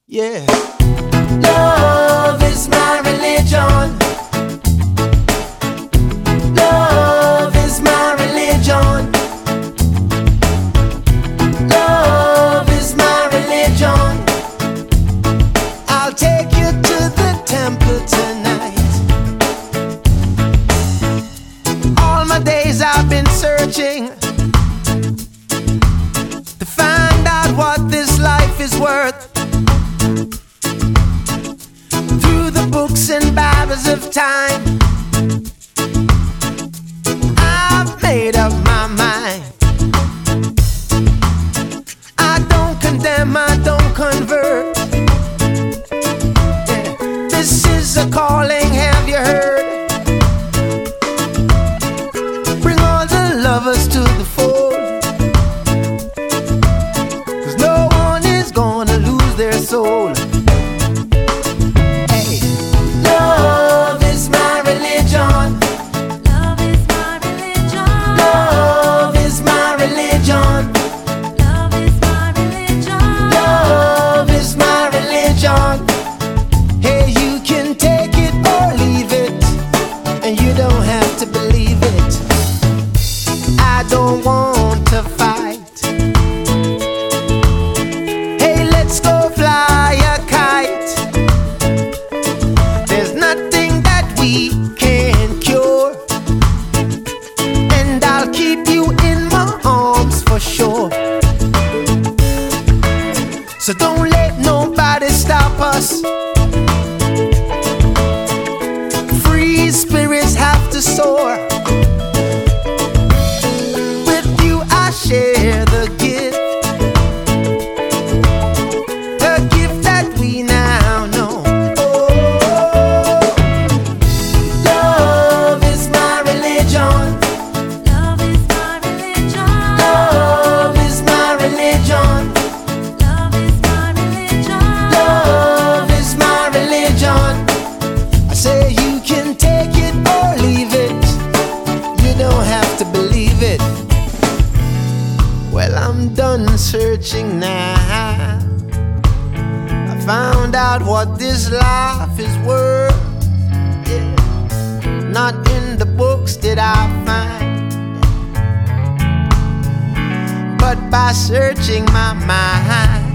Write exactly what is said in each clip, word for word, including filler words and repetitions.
Yeah. Love is my religion. Love is my religion. Love is my religion. I'll take you to the temple tonight. All my days I've been searching to find out what this life is worth. Through the books and Bibles of time, I've made up my mind. I don't condemn, I don't convert. Yeah. This is a calling, have you heard? Bring all the lovers to the fold, 'cause no one is gonna lose their soul. Hey, you can take it or leave it, and you don't have to believe it. I don't want to fight. Hey, let's go fly a kite. There's nothing that we can't cure, and I'll keep you in my arms for sure. So don't let nobody stop us. Free spirits have to soar. With you I share the gift, the gift that we now know. Oh, love is my religion. Love is my religion. Love is my religion. I say you can take it or leave it, you don't have to believe it. Well, I'm done searching now. I found out what this life is worth. Yeah. Not in the books did I find, but by searching my mind.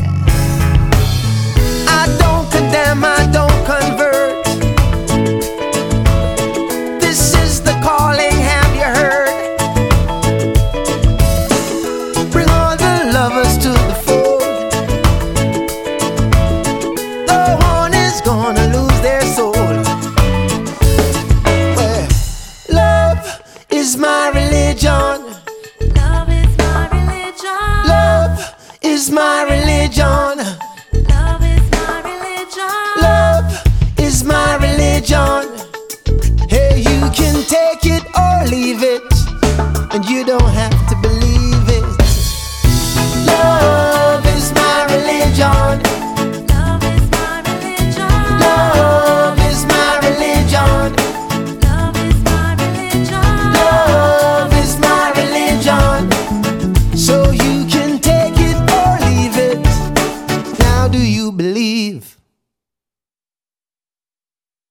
I don't condemn, I don't convert. This is the calling, have you heard? Bring all the lovers to the fold. No one is gonna lose their soul. Well, love is my religion. Love is my religion. Love is my religion. Love is my religion. Hey, you can take it or leave it, and you don't have